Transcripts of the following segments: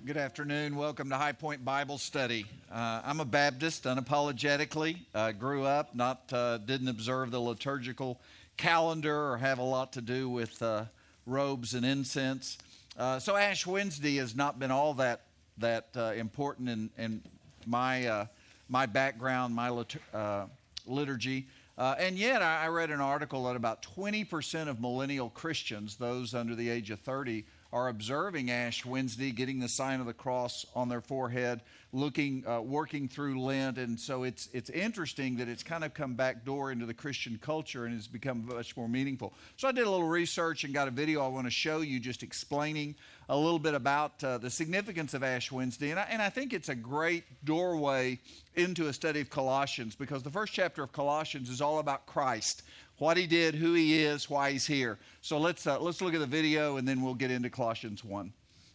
Good afternoon. Welcome to High Point Bible Study. I'm a Baptist, unapologetically. Grew up, didn't observe the liturgical calendar or have a lot to do with robes and incense. So Ash Wednesday has not been all that important in my background, my liturgy. And yet I read an article that about 20% of millennial Christians, those under the age of 30, are observing Ash Wednesday, getting the sign of the cross on their forehead, working through Lent. And so it's interesting that it's kind of come back door into the Christian culture and has become much more meaningful. So I did a little research and got a video I want to show you just explaining a little bit about the significance of Ash Wednesday. And I think it's a great doorway into a study of Colossians, because the first chapter of Colossians is all about Christ, what he did, who he is, why he's here. So let's look at the video, and then we'll get into Colossians 1.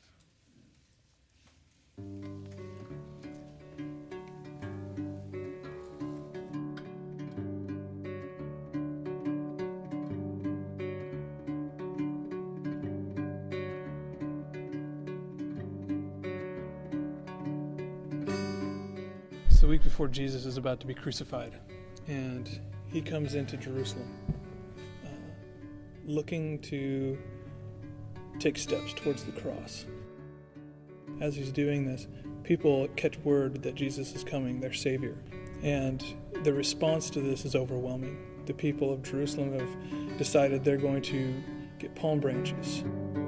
It's the week before Jesus is about to be crucified, and he comes into Jerusalem looking to take steps towards the cross. As he's doing this, people catch word that Jesus is coming, their Savior, and the response to this is overwhelming. The people of Jerusalem have decided they're going to get palm branches.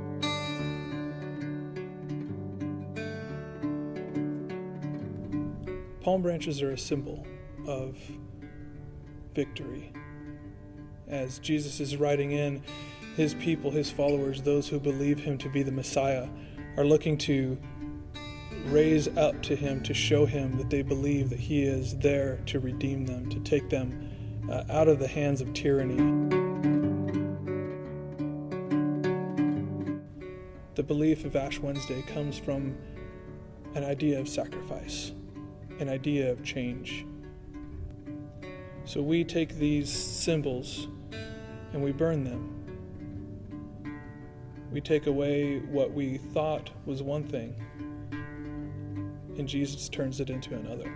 Palm branches are a symbol of victory. As Jesus is riding in, his people, his followers, those who believe him to be the Messiah, are looking to raise up to him, to show him that they believe that he is there to redeem them, to take them out of the hands of tyranny. The belief of Ash Wednesday comes from an idea of sacrifice, an idea of change. So we take these symbols and we burn them. We take away what we thought was one thing, and Jesus turns it into another.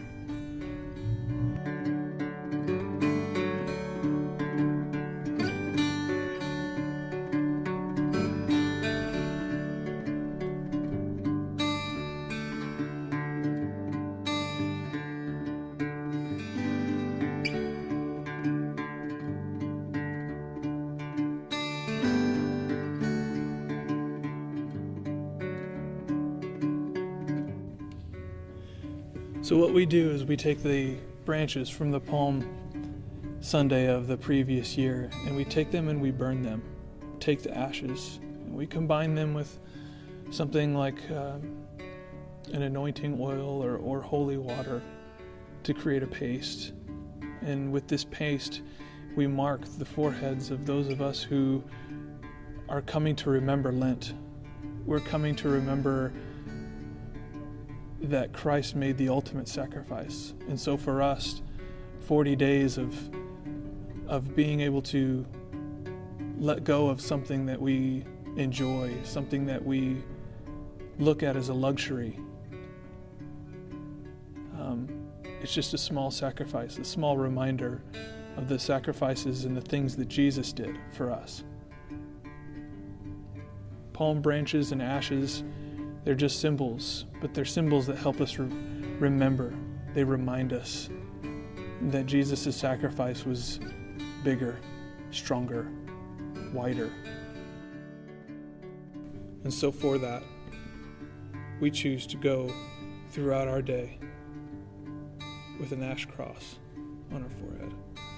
So what we do is we take the branches from the Palm Sunday of the previous year, and we take them and we burn them. Take the ashes, and we combine them with something like an anointing oil or holy water to create a paste. And with this paste, we mark the foreheads of those of us who are coming to remember Lent. We're coming to remember that Christ made the ultimate sacrifice. And so for us, 40 days of being able to let go of something that we enjoy, something that we look at as a luxury. It's just a small sacrifice, a small reminder of the sacrifices and the things that Jesus did for us. Palm branches and ashes, they're just symbols, but they're symbols that help us remember. They remind us that Jesus' sacrifice was bigger, stronger, wider. And so for that, we choose to go throughout our day with an ash cross on our forehead.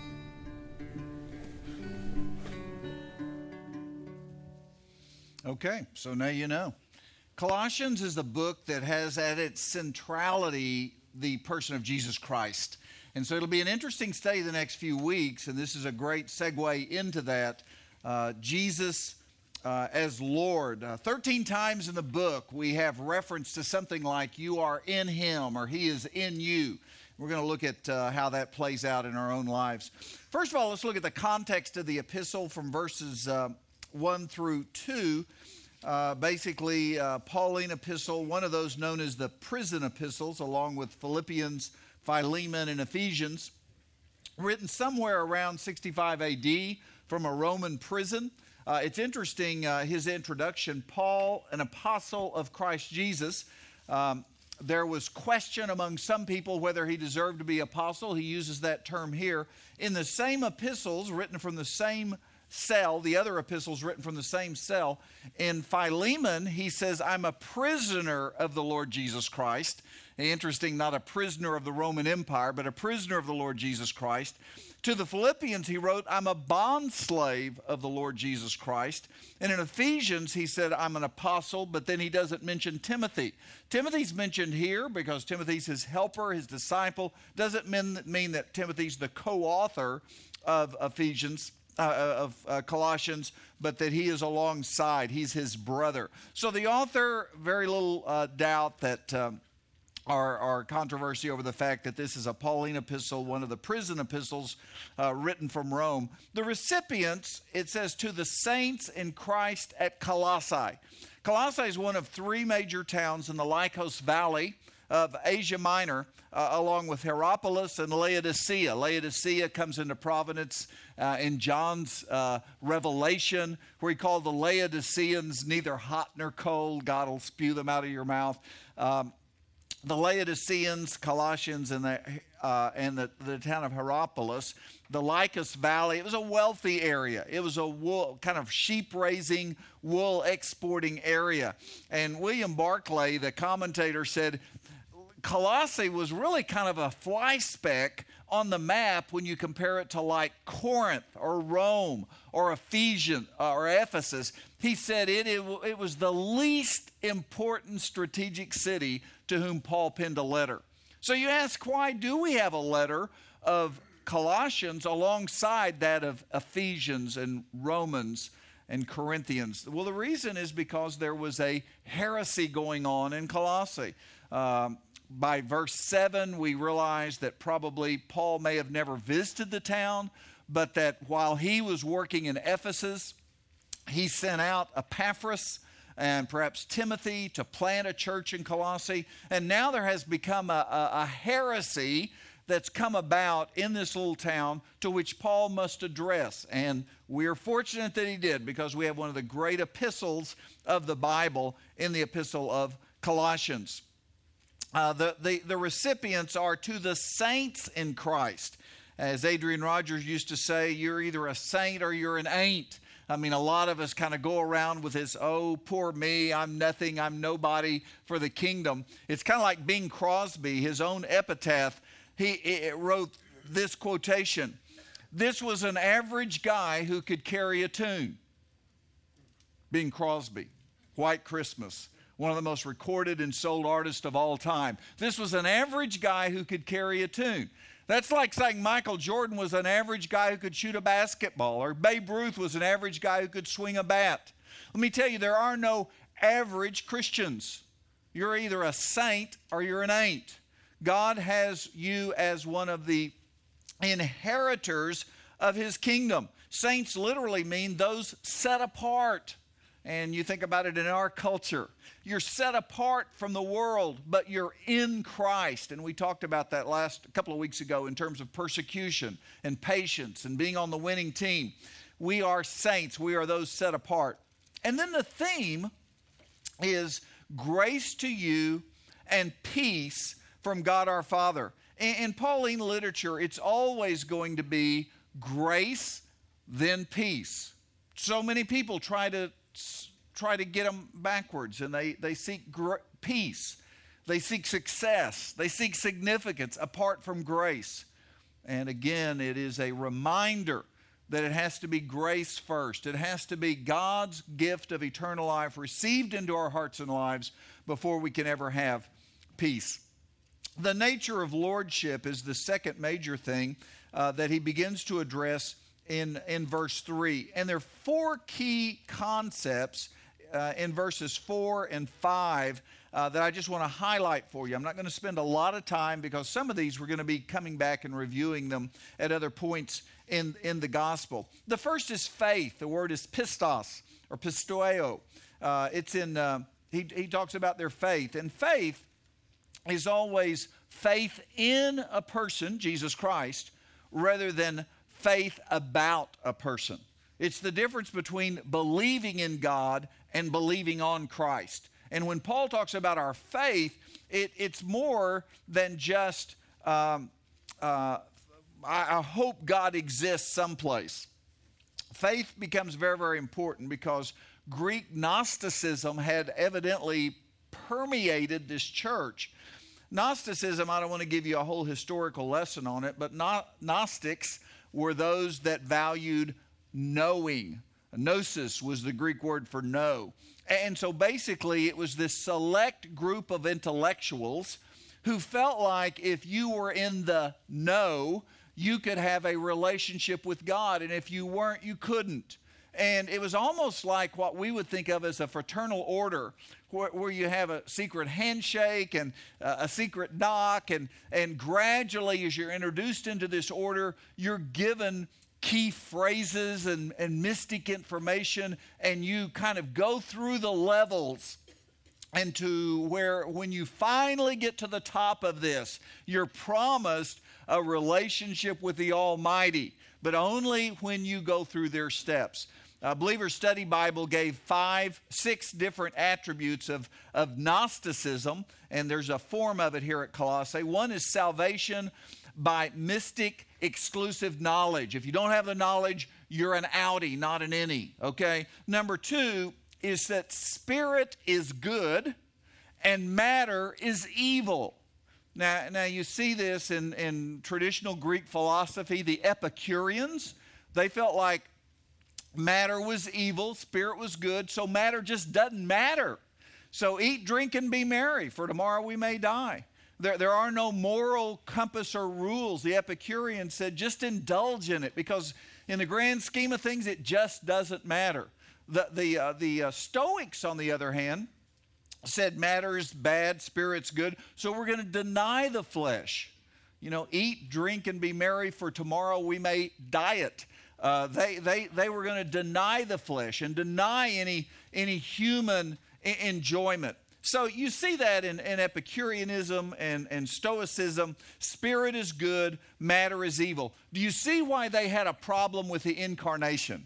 Okay, so now you know. Colossians is the book that has at its centrality the person of Jesus Christ. And so it'll be an interesting study the next few weeks, and this is a great segue into that. Jesus as Lord. 13 times in the book we have reference to something like you are in him or he is in you. We're going to look at how that plays out in our own lives. First of all, let's look at the context of the epistle from verses 1 through 2. basically Pauline epistle, one of those known as the prison epistles, along with Philippians, Philemon, and Ephesians, written somewhere around 65 AD from a Roman prison. It's interesting, his introduction, Paul, an apostle of Christ Jesus. There was question among some people whether he deserved to be apostle. He uses that term here. In the same epistles written from the same cell, the other epistles written from the same cell, in Philemon, he says, I'm a prisoner of the Lord Jesus Christ. Interesting, not a prisoner of the Roman Empire, but a prisoner of the Lord Jesus Christ. To the Philippians, he wrote, I'm a bondslave of the Lord Jesus Christ. And in Ephesians, he said, I'm an apostle, but then he doesn't mention Timothy. Timothy's mentioned here because Timothy's his helper, his disciple. Doesn't mean that Timothy's the co-author of Colossians, but that he is alongside. He's his brother. So the author, very little doubt that our controversy over the fact that this is a Pauline epistle, one of the prison epistles written from Rome. The recipients, it says, to the saints in Christ at Colossae. Colossae is one of three major towns in the Lycos Valley of Asia Minor, along with Hierapolis and Laodicea. Laodicea comes into prominence in John's Revelation, where he called the Laodiceans neither hot nor cold. God will spew them out of your mouth. The Laodiceans, Colossians, and the town of Hierapolis, the Lycus Valley, it was a wealthy area. It was a wool, kind of sheep-raising, wool exporting area. And William Barclay, the commentator, said Colossae was really kind of a fly speck on the map when you compare it to like Corinth or Rome or Ephesus. He said it was the least important strategic city to whom Paul penned a letter. So you ask, why do we have a letter of Colossians alongside that of Ephesians and Romans and Corinthians? Well, the reason is because there was a heresy going on in Colossae. By verse 7, we realize that probably Paul may have never visited the town, but that while he was working in Ephesus, he sent out Epaphras and perhaps Timothy to plant a church in Colossae. And now there has become a heresy that's come about in this little town to which Paul must address. And we are fortunate that he did, because we have one of the great epistles of the Bible in the epistle of Colossians. The recipients are to the saints in Christ. As Adrian Rogers used to say, you're either a saint or you're an ain't. I mean, a lot of us kind of go around with this, oh, poor me, I'm nothing, I'm nobody for the kingdom. It's kind of like Bing Crosby, his own epitaph. He wrote this quotation: this was an average guy who could carry a tune. Bing Crosby, White Christmas, one of the most recorded and sold artists of all time. This was an average guy who could carry a tune. That's like saying Michael Jordan was an average guy who could shoot a basketball, or Babe Ruth was an average guy who could swing a bat. Let me tell you, there are no average Christians. You're either a saint or you're an ain't. God has you as one of the inheritors of his kingdom. Saints literally mean those set apart. And you think about it in our culture. You're set apart from the world, but you're in Christ. And we talked about that a couple of weeks ago in terms of persecution and patience and being on the winning team. We are saints. We are those set apart. And then the theme is grace to you and peace from God our Father. In Pauline literature, it's always going to be grace, then peace. So many people try to get them backwards, and they seek peace. They seek success. They seek significance apart from grace. And again, it is a reminder that it has to be grace first. It has to be God's gift of eternal life received into our hearts and lives before we can ever have peace. The nature of lordship is the second major thing that he begins to address in verse 3. And there are four key concepts in verses 4 and 5 that I just want to highlight for you. I'm not going to spend a lot of time because some of these we're going to be coming back and reviewing them at other points in the gospel. The first is faith. The word is pistos or pistoio. He talks about their faith. And faith is always faith in a person, Jesus Christ, rather than faith about a person. It's the difference between believing in God and believing on Christ. And when Paul talks about our faith, it's more than just, I hope God exists someplace. Faith becomes very, very important because Greek Gnosticism had evidently permeated this church. Gnosticism, I don't want to give you a whole historical lesson on it, but Gnostics were those that valued knowing. Gnosis was the Greek word for know. And so basically it was this select group of intellectuals who felt like if you were in the know, you could have a relationship with God, and if you weren't, you couldn't. And it was almost like what we would think of as a fraternal order, where you have a secret handshake and a secret knock, and gradually as you're introduced into this order, you're given key phrases and mystic information, and you kind of go through the levels and to where when you finally get to the top of this, you're promised a relationship with the Almighty, but only when you go through their steps. Believer's Study Bible gave 6 different attributes of Gnosticism, and there's a form of it here at Colossae. One is salvation by mystic exclusive knowledge. If you don't have the knowledge, you're an outie, not an innie, okay? Number 2 is that spirit is good and matter is evil. Now you see this in traditional Greek philosophy. The Epicureans, they felt like matter was evil, spirit was good, so matter just doesn't matter. So eat, drink, and be merry, for tomorrow we may die. There are no moral compass or rules. The Epicurean said just indulge in it, because in the grand scheme of things, it just doesn't matter. The Stoics, on the other hand, said matter is bad, spirit's good, so we're going to deny the flesh. Eat, drink, and be merry, for tomorrow we may diet. They were going to deny the flesh and deny any human enjoyment. So you see that in Epicureanism and Stoicism. Spirit is good, matter is evil. Do you see why they had a problem with the incarnation?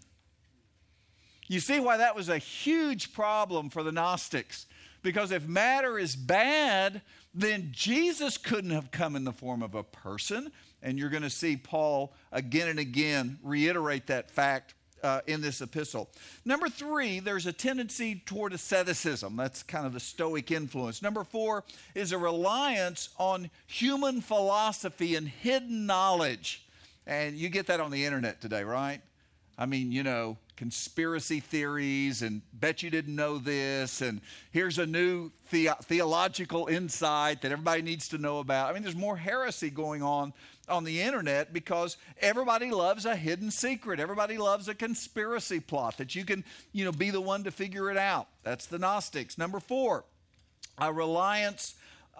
You see why that was a huge problem for the Gnostics. Because if matter is bad, then Jesus couldn't have come in the form of a person. And you're going to see Paul again and again reiterate that fact in this epistle. Number 3, there's a tendency toward asceticism. That's kind of the Stoic influence. Number 4 is a reliance on human philosophy and hidden knowledge. And you get that on the internet today, right? I mean, conspiracy theories, and bet you didn't know this, and here's a new theological insight that everybody needs to know about. I mean, there's more heresy going on the internet because everybody loves a hidden secret. Everybody loves a conspiracy plot that you can, be the one to figure it out. That's the Gnostics. Number 4, a reliance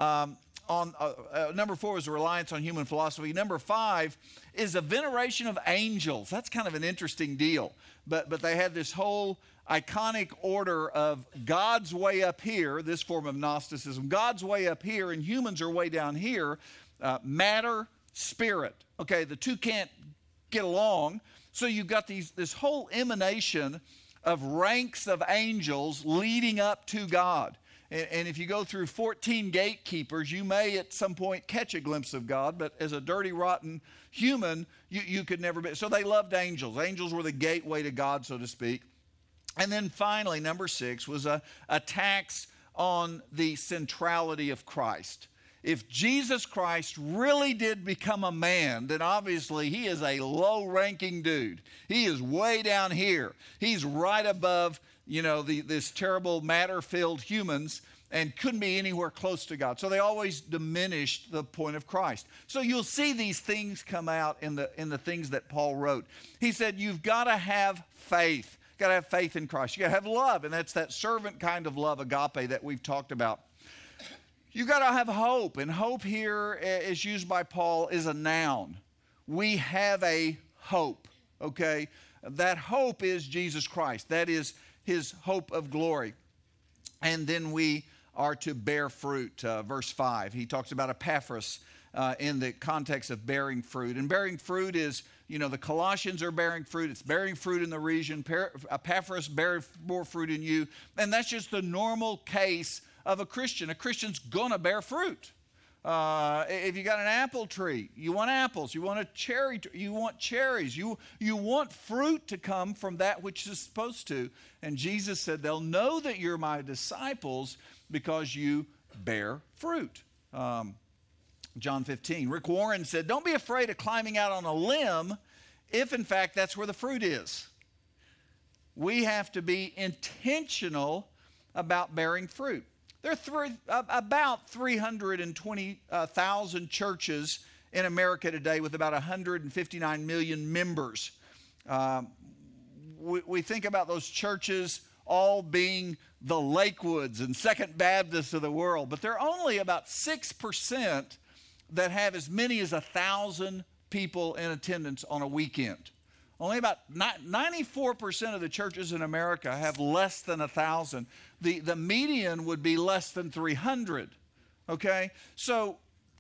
number 4 is a reliance on human philosophy. Number 5 is a veneration of angels. That's kind of an interesting deal. But they had this whole iconic order of God's way up here, this form of Gnosticism, God's way up here and humans are way down here, matter, spirit. Okay, the two can't get along. So you've got this whole emanation of ranks of angels leading up to God. And if you go through 14 gatekeepers, you may at some point catch a glimpse of God, but as a dirty, rotten human, you could never be. So they loved angels. Angels were the gateway to God, so to speak. And then finally, number 6 was a tax on the centrality of Christ. If Jesus Christ really did become a man, then obviously he is a low-ranking dude. He is way down here. He's right above this terrible matter-filled humans and couldn't be anywhere close to God. So they always diminished the point of Christ. So you'll see these things come out in the things that Paul wrote. He said, you've got to have faith. You've got to have faith in Christ. You've got to have love, and that's that servant kind of love, agape, that we've talked about. You've got to have hope, and hope here, as used by Paul, is a noun. We have a hope, okay? That hope is Jesus Christ. That is his hope of glory. And then we are to bear fruit. Verse 5, he talks about Epaphras in the context of bearing fruit. And bearing fruit is, the Colossians are bearing fruit. It's bearing fruit in the region. Epaphras bears more fruit in you. And that's just the normal case of a Christian. A Christian's going to bear fruit. If you got an apple tree, you want apples. You want a cherry tree, you want cherries. You want fruit to come from that which is supposed to. And Jesus said, they'll know that you're my disciples because you bear fruit. John 15. Rick Warren said, don't be afraid of climbing out on a limb if, in fact, that's where the fruit is. We have to be intentional about bearing fruit. There are about 320,000 churches in America today with about 159 million members. We think about those churches all being the Lakewoods and Second Baptists of the world, but there are only about 6% that have as many as 1,000 people in attendance on a weekend. Only about 94% of the churches in America have less than 1,000. The median would be less than 300, okay? So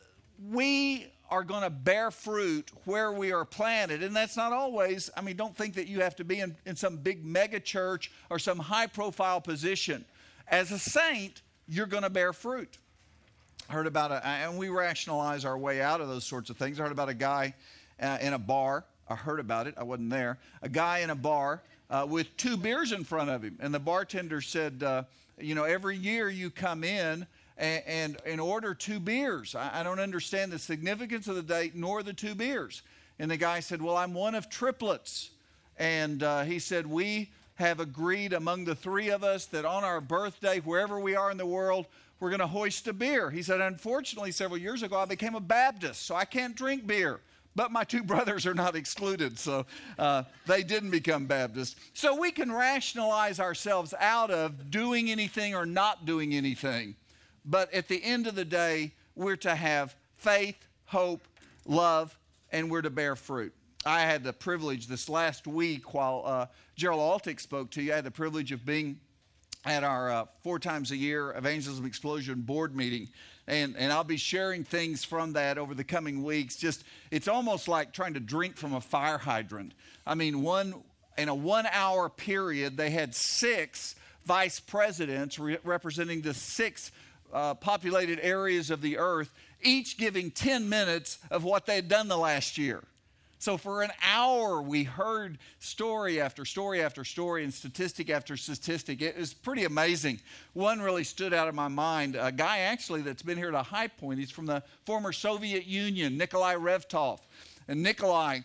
we are going to bear fruit where we are planted, and that's not always, don't think that you have to be in some big mega church or some high-profile position. As a saint, you're going to bear fruit. I heard about and we rationalize our way out of those sorts of things. I heard about a guy in a bar. I heard about it. I wasn't there. A guy in a bar with 2 beers in front of him. And the bartender said, every year you come in and order 2 beers. I don't understand the significance of the date nor the 2 beers. And the guy said, well, I'm one of triplets. And he said, we have agreed among the 3 of us that on our birthday, wherever we are in the world, we're going to hoist a beer. He said, unfortunately, several years ago, I became a Baptist, so I can't drink beer. But my 2 brothers are not excluded, so they didn't become Baptists. So we can rationalize ourselves out of doing anything or not doing anything. But at the end of the day, we're to have faith, hope, love, and we're to bear fruit. I had the privilege this last week while Gerald Altick spoke to you, I had the privilege of being at our 4 times a year Evangelism Explosion board meeting. And I'll be sharing things from that over the coming weeks. It's almost like trying to drink from a fire hydrant. In a 1 hour period, they had 6 vice presidents representing the 6 populated areas of the earth, each giving 10 minutes of what they had done the last year. So for an hour, we heard story after story after story and statistic after statistic. It was pretty amazing. One really stood out in my mind. A guy actually that's been here at High Point. He's from the former Soviet Union, Nikolai Revtov. And Nikolai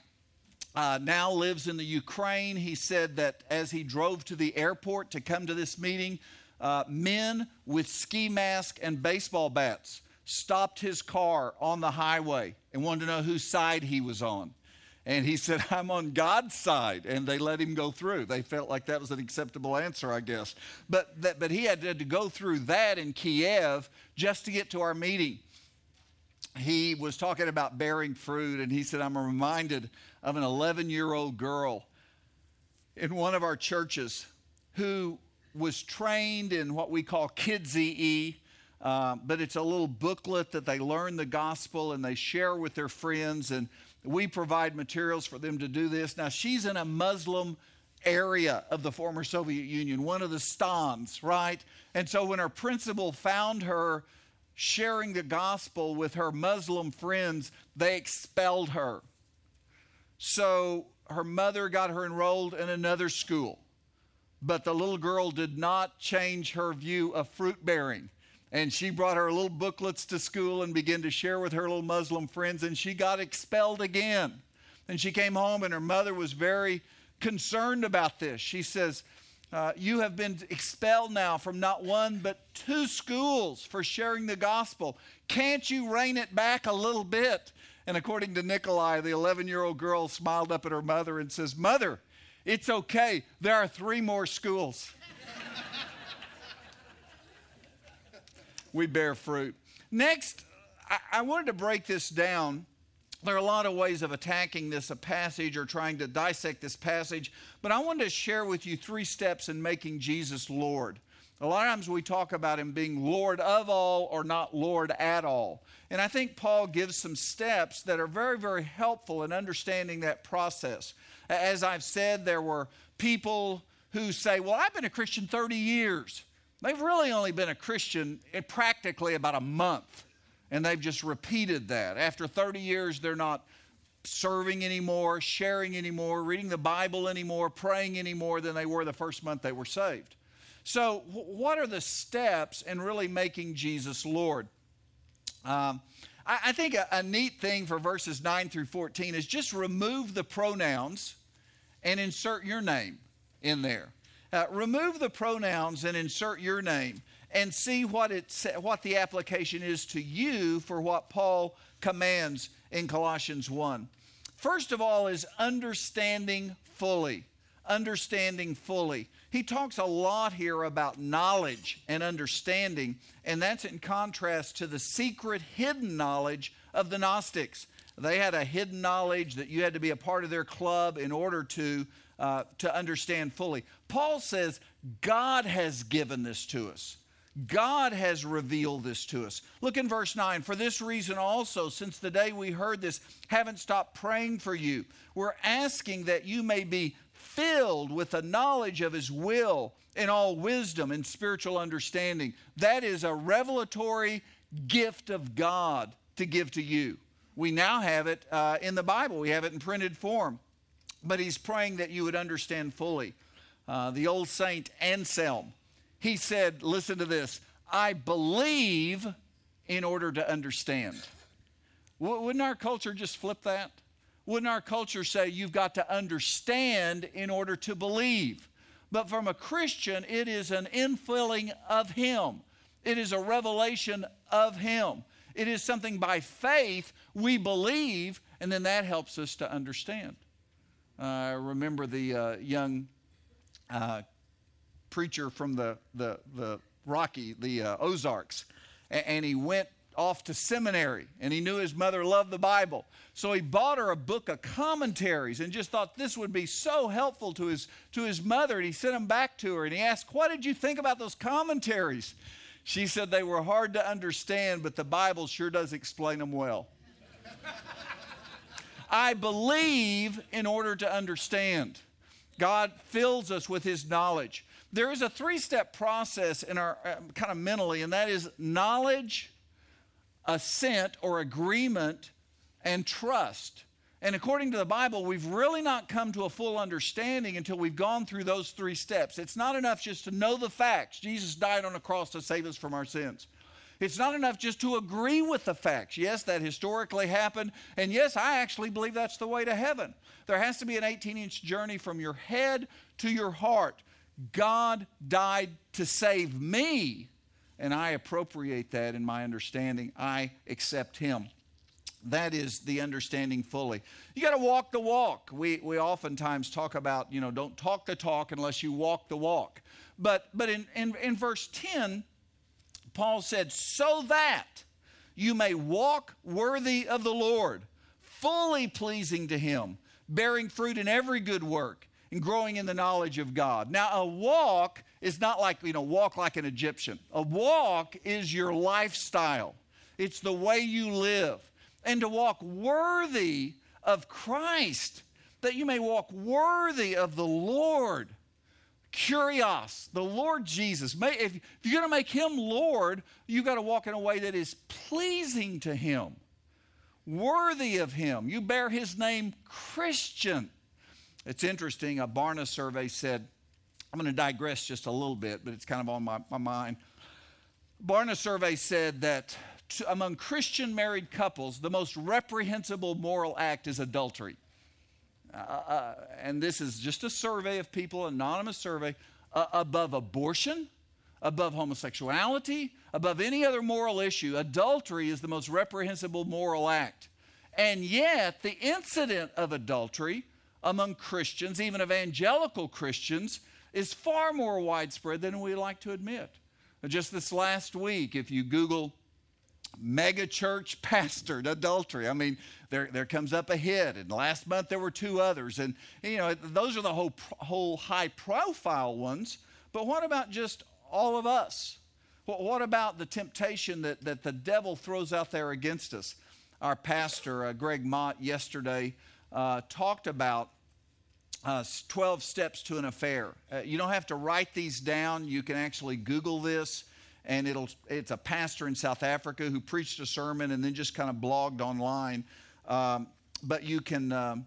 now lives in the Ukraine. He said that as he drove to the airport to come to this meeting, men with ski masks and baseball bats stopped his car on the highway and wanted to know whose side he was on. And he said, I'm on God's side. And they let him go through. They felt like that was an acceptable answer, I guess. But he had to go through that in Kiev just to get to our meeting. He was talking about bearing fruit, and he said, I'm reminded of an 11-year-old girl in one of our churches who was trained in what we call Kids EE, but it's a little booklet that they learn the gospel and they share with their friends, and we provide materials for them to do this. Now, she's in a Muslim area of the former Soviet Union, one of the stans, right? And so when her principal found her sharing the gospel with her Muslim friends, they expelled her. So her mother got her enrolled in another school. But the little girl did not change her view of fruit bearing. And she brought her little booklets to school and began to share with her little Muslim friends, and she got expelled again. And she came home, and her mother was very concerned about this. She says, you have been expelled now from not 1 but 2 schools for sharing the gospel. Can't you rein it back a little bit? And according to Nikolai, the 11-year-old girl smiled up at her mother and says, Mother, it's okay. There are 3 more schools. We bear fruit. Next, I wanted to break this down. There are a lot of ways of attacking this passage or trying to dissect this passage, but I wanted to share with you 3 steps in making Jesus Lord. A lot of times we talk about him being Lord of all or not Lord at all. And I think Paul gives some steps that are very, very helpful in understanding that process. As I've said, there were people who say, well, I've been a Christian 30 years. They've really only been a Christian practically about a month. And they've just repeated that. After 30 years, they're not serving anymore, sharing anymore, reading the Bible anymore, praying anymore than they were the first month they were saved. So what are the steps in really making Jesus Lord? I think a neat thing for verses 9 through 14 is just remove the pronouns and insert your name in there. Remove the pronouns and insert your name and see what the application is to you for what Paul commands in Colossians 1. First of all is understanding fully. Understanding fully. He talks a lot here about knowledge and understanding, and that's in contrast to the secret hidden knowledge of the Gnostics. They had a hidden knowledge that you had to be a part of their club in order to understand fully. Paul says God has given this to us. God has revealed this to us. Look in verse 9. For this reason also, since the day we heard this, haven't stopped praying for you. We're asking that you may be filled with the knowledge of his will in all wisdom and spiritual understanding. That is a revelatory gift of God to give to you. We now have it in the Bible. We have it in printed form. But he's praying that you would understand fully. The old saint Anselm, he said, listen to this, I believe in order to understand. Wouldn't our culture just flip that? Wouldn't our culture say you've got to understand in order to believe? But from a Christian, it is an infilling of him. It is a revelation of him. It is something by faith we believe, and then that helps us to understand. I remember the young preacher from the Rocky, the Ozarks, and he went off to seminary, and he knew his mother loved the Bible. So he bought her a book of commentaries and just thought this would be so helpful to his mother. And he sent them back to her, and he asked, what did you think about those commentaries? She said they were hard to understand, but the Bible sure does explain them well. I believe in order to understand. God fills us with his knowledge. There is a three-step process in our kind of mentally, and that is knowledge, assent or agreement, and trust. And according to the Bible, we've really not come to a full understanding until we've gone through those three steps. It's not enough just to know the facts. Jesus died on a cross to save us from our sins. It's not enough just to agree with the facts. Yes, that historically happened. And yes, I actually believe that's the way to heaven. There has to be an 18-inch journey from your head to your heart. God died to save me, and I appropriate that in my understanding. I accept him. That is the understanding fully. You got to walk the walk. We oftentimes talk about, don't talk the talk unless you walk the walk. But in verse 10, Paul said, so that you may walk worthy of the Lord, fully pleasing to him, bearing fruit in every good work, and growing in the knowledge of God. Now, a walk is not like, walk like an Egyptian. A walk is your lifestyle. It's the way you live. And to walk worthy of Christ, that you may walk worthy of the Lord. Kurios, the Lord Jesus. If you're going to make him Lord, you've got to walk in a way that is pleasing to him, worthy of him. You bear his name, Christian. It's interesting, a Barna survey said, I'm going to digress just a little bit, but it's kind of on my mind. Barna survey said that among Christian married couples, the most reprehensible moral act is adultery. And this is just a survey of people, anonymous survey, above abortion, above homosexuality, above any other moral issue. Adultery is the most reprehensible moral act. And yet, the incident of adultery among Christians, even evangelical Christians, is far more widespread than we like to admit. Just this last week, if you Google mega church pastored adultery, there comes up a hit, and last month there were two others, and those are the whole high profile ones. But what about just all of us? What about the temptation that the devil throws out there against us? Our pastor, Greg Mott, yesterday talked about 12 steps to an affair. You don't have to write these down. You can actually Google this, and it's a pastor in South Africa who preached a sermon and then just kind of blogged online. But you can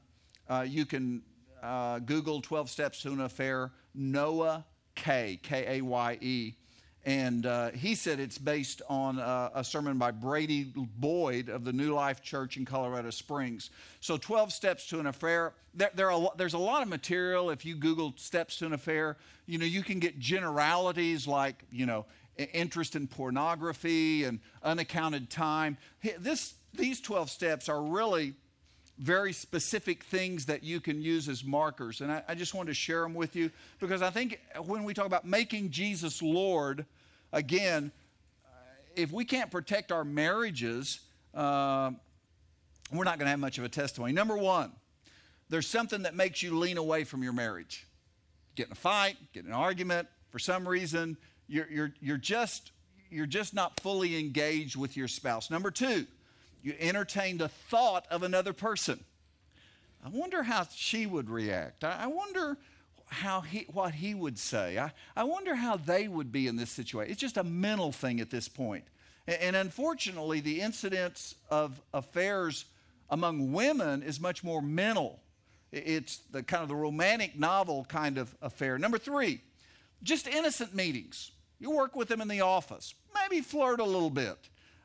Google 12 Steps to an Affair, Noah Kaye, K-A-Y-E. And he said it's based on a sermon by Brady Boyd of the New Life Church in Colorado Springs. So 12 Steps to an Affair. There's a lot of material. If you Google steps to an affair, you can get generalities like, interest in pornography and unaccounted time. These 12 steps are really very specific things that you can use as markers. And I just wanted to share them with you because I think when we talk about making Jesus Lord, again, if we can't protect our marriages, we're not going to have much of a testimony. Number one, there's something that makes you lean away from your marriage. Get in a fight, get in an argument. For some reason, you're just not fully engaged with your spouse. Number two, you entertain the thought of another person. I wonder how she would react. I wonder what he would say. I wonder how they would be in this situation. It's just a mental thing at this point. And unfortunately, the incidence of affairs among women is much more mental. It's the kind of the romantic novel kind of affair. Number three, just innocent meetings. You work with them in the office. Maybe flirt a little bit.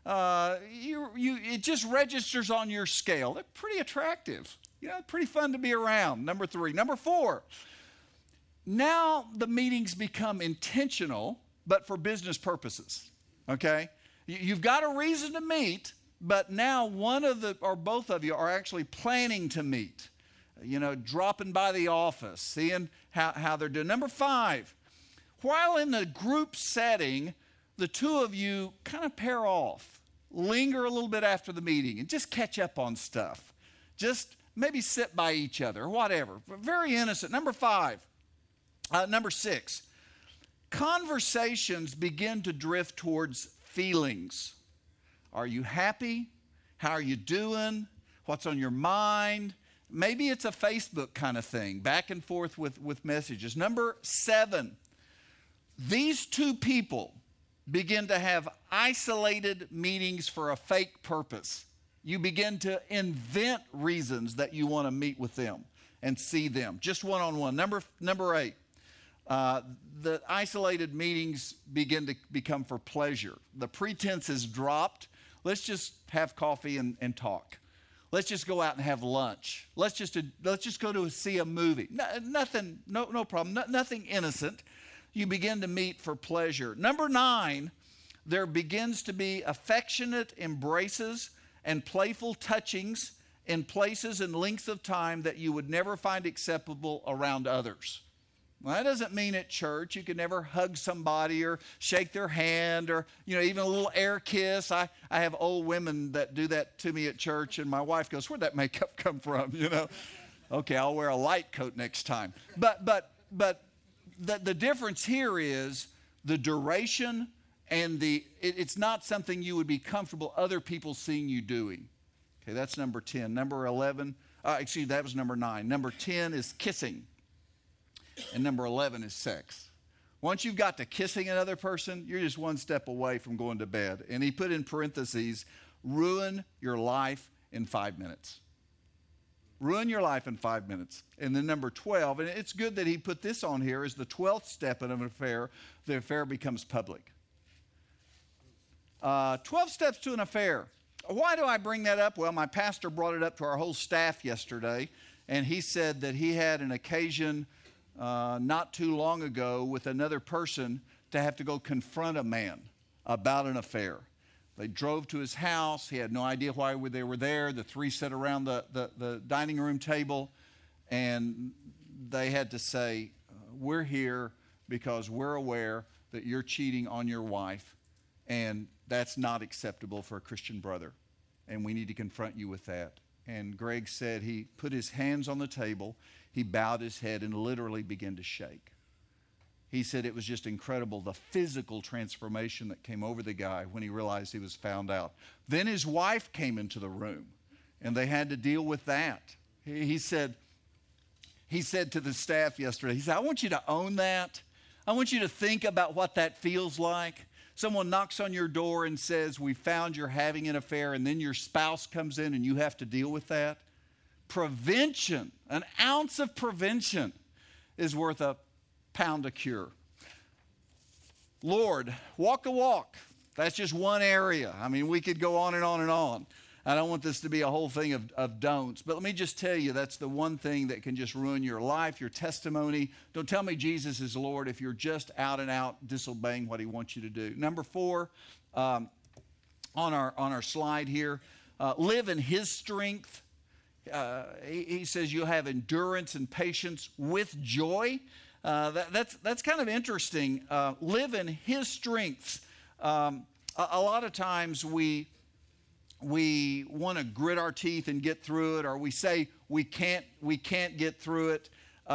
It just registers on your scale. They're pretty attractive. Pretty fun to be around. Number three. Number four, now the meetings become intentional, but for business purposes. Okay? You've got a reason to meet, but now one of or both of you are actually planning to meet. Dropping by the office, seeing how they're doing. Number five, while in the group setting, the two of you kind of pair off, linger a little bit after the meeting, and just catch up on stuff. Just maybe sit by each other or whatever. Very innocent. Number six, conversations begin to drift towards feelings. Are you happy? How are you doing? What's on your mind? Maybe it's a Facebook kind of thing, back and forth with messages. Number seven, these two people begin to have isolated meetings for a fake purpose. You begin to invent reasons that you want to meet with them and see them, just one-on-one. Number eight, the isolated meetings begin to become for pleasure. The pretense is dropped. Let's just have coffee and talk. Let's just go out and have lunch. Let's just go to see a movie. Nothing, no problem. Nothing innocent. You begin to meet for pleasure. Number nine, there begins to be affectionate embraces and playful touchings in places and lengths of time that you would never find acceptable around others. Well, that doesn't mean at church you can never hug somebody or shake their hand or, even a little air kiss. I have old women that do that to me at church, and my wife goes, "Where'd that makeup come from?" Okay, I'll wear a light coat next time. But the difference here is the duration and it's not something you would be comfortable other people seeing you doing. Okay, that's number 10. Number 11, that was number 9. Number 10 is kissing. And number 11 is sex. Once you've got to kissing another person, you're just one step away from going to bed. And he put in parentheses, ruin your life in 5 minutes. Ruin your life in 5 minutes. And then number 12, and it's good that he put this on here, is the 12th step in an affair. The affair becomes public. 12 steps to an affair. Why do I bring that up? Well, my pastor brought it up to our whole staff yesterday, and he said that he had an occasion not too long ago with another person to have to go confront a man about an affair. They drove to his house. He had no idea why they were there. The three sat around the dining room table, and they had to say, "We're here because we're aware that you're cheating on your wife, and that's not acceptable for a Christian brother, and we need to confront you with that." And Greg said he put his hands on the table, he bowed his head, and literally began to shake. He said it was just incredible, the physical transformation that came over the guy when he realized he was found out. Then his wife came into the room, and they had to deal with that. He said to the staff yesterday, he said, I want you to own that. I want you to think about what that feels like. Someone knocks on your door and says, we found you're having an affair, and then your spouse comes in and you have to deal with that. Prevention, an ounce of prevention is worth a pound of cure. Lord, walk the walk. That's just one area. I mean, we could go on and on and on. I don't want this to be a whole thing of don'ts, but let me just tell you, that's the one thing that can just ruin your life, your testimony. Don't tell me Jesus is Lord if you're just out and out disobeying what he wants you to do. Number 4, on our slide here, live in his strength. He says you'll have endurance and patience with joy. That's kind of interesting. Live in his strengths. A lot of times we want to grit our teeth and get through it, or we say we can't get through it.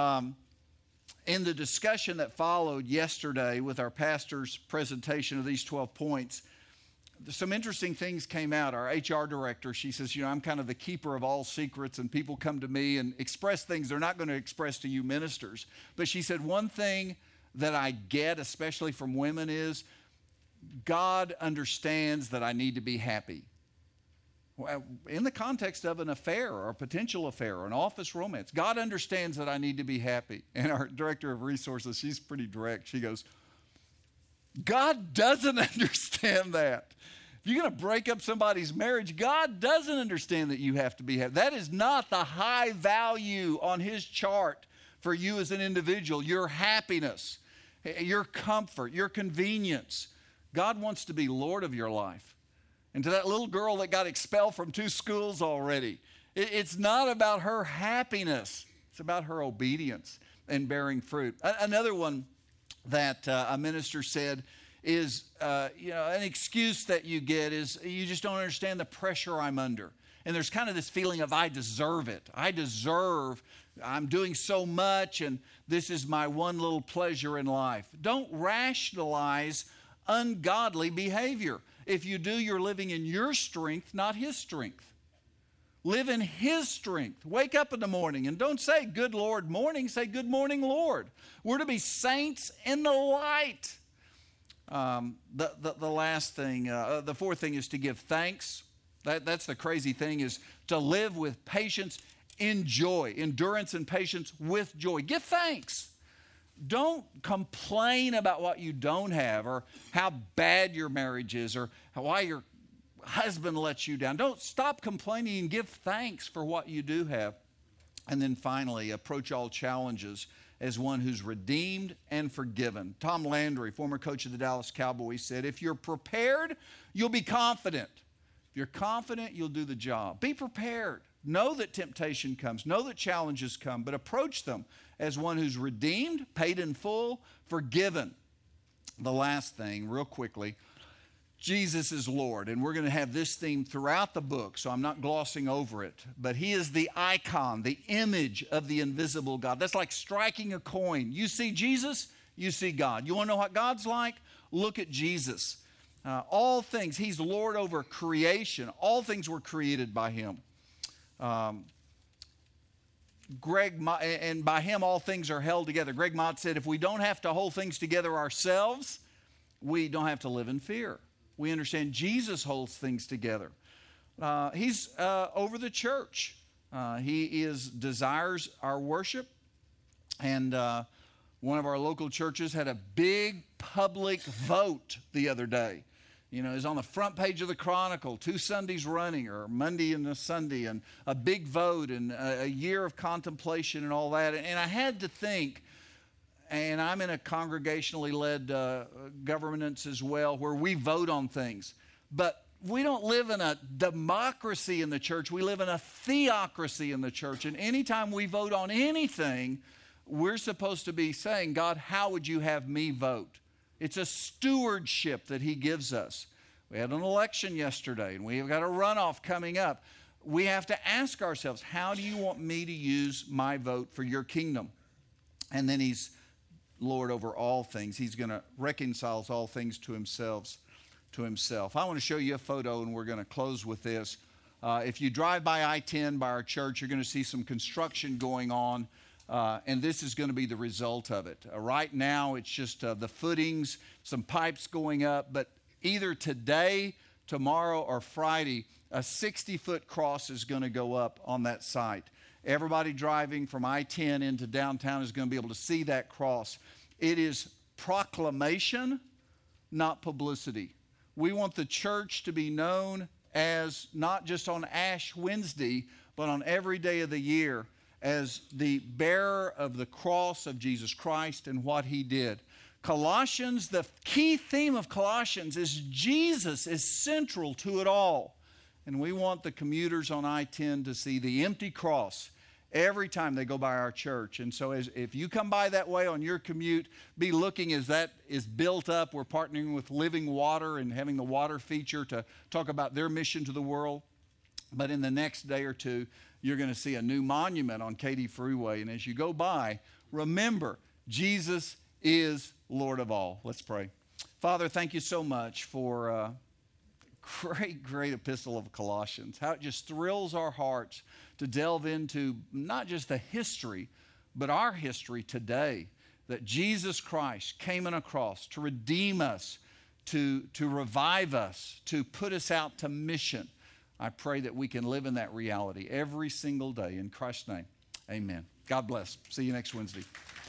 In the discussion that followed yesterday with our pastor's presentation of these 12 points, some interesting things came out. Our HR director, she says, I'm kind of the keeper of all secrets, and people come to me and express things they're not going to express to you ministers. But she said, one thing that I get, especially from women, is God understands that I need to be happy. In the context of an affair or a potential affair or an office romance, God understands that I need to be happy. And our director of resources, she's pretty direct. She goes, God doesn't understand that. If you're going to break up somebody's marriage, God doesn't understand that you have to be happy. That is not the high value on his chart for you as an individual. Your happiness, your comfort, your convenience. God wants to be Lord of your life. And to that little girl that got expelled from 2 schools already, it's not about her happiness. It's about her obedience and bearing fruit. Another one that a minister said is, an excuse that you get is you just don't understand the pressure I'm under. And there's kind of this feeling of I deserve it. I'm doing so much, and this is my one little pleasure in life. Don't rationalize ungodly behavior. If you do, you're living in your strength, not his strength. Live in his strength. Wake up in the morning and don't say, good Lord morning. Say, good morning, Lord. We're to be saints in the light. The last thing, the 4th thing is to give thanks. That's the crazy thing, is to live with patience in joy. Endurance and patience with joy. Give thanks. Don't complain about what you don't have, or how bad your marriage is, or why your husband lets you down. Don't stop complaining and give thanks for what you do have. And then finally, approach all challenges as one who's redeemed and forgiven. Tom Landry, former coach of the Dallas Cowboys, said, if you're prepared, you'll be confident. If you're confident, you'll do the job. Be prepared. Know that temptation comes. Know that challenges come, but approach them as one who's redeemed, paid in full, forgiven. The last thing, real quickly, Jesus is Lord, and we're going to have this theme throughout the book, so I'm not glossing over it. But he is the icon, the image of the invisible God. That's like striking a coin. You see Jesus, you see God. You want to know what God's like? Look at Jesus. All things, he's Lord over creation. All things were created by him. And by him all things are held together. Greg Mott said, if we don't have to hold things together ourselves, we don't have to live in fear. We understand Jesus holds things together. He's over the church. He desires our worship. And one of our local churches had a big public vote the other day. It was on the front page of the Chronicle, 2 Sundays running, or Monday and a Sunday, and a big vote and a year of contemplation and all that. And I had to think, and I'm in a congregationally led governance as well, where we vote on things. But we don't live in a democracy in the church. We live in a theocracy in the church. And anytime we vote on anything, we're supposed to be saying, God, how would you have me vote? It's a stewardship that he gives us. We had an election yesterday, and we've got a runoff coming up. We have to ask ourselves, how do you want me to use my vote for your kingdom? And then he's Lord over all things. He's going to reconcile all things to himself. I want to show you a photo, and we're going to close with this. If you drive by I-10 by our church, you're going to see some construction going on, and this is going to be the result of it. Right now, it's just the footings, some pipes going up, but either today, tomorrow, or Friday, a 60-foot cross is going to go up on that site. Everybody driving from I-10 into downtown is going to be able to see that cross. It is proclamation, not publicity. We want the church to be known as, not just on Ash Wednesday, but on every day of the year, as the bearer of the cross of Jesus Christ and what he did. Colossians, the key theme of Colossians is Jesus is central to it all. And we want the commuters on I-10 to see the empty cross every time they go by our church. And so if you come by that way on your commute, be looking as that is built up. We're partnering with Living Water and having the water feature to talk about their mission to the world. But in the next day or two, you're going to see a new monument on Katy Freeway. And as you go by, remember, Jesus is Lord of all. Let's pray. Father, thank you so much for great epistle of Colossians. How it just thrills our hearts to delve into not just the history, but our history today. That Jesus Christ came on a cross to redeem us, to revive us, to put us out to mission. I pray that we can live in that reality every single day. In Christ's name, amen. God bless. See you next Wednesday.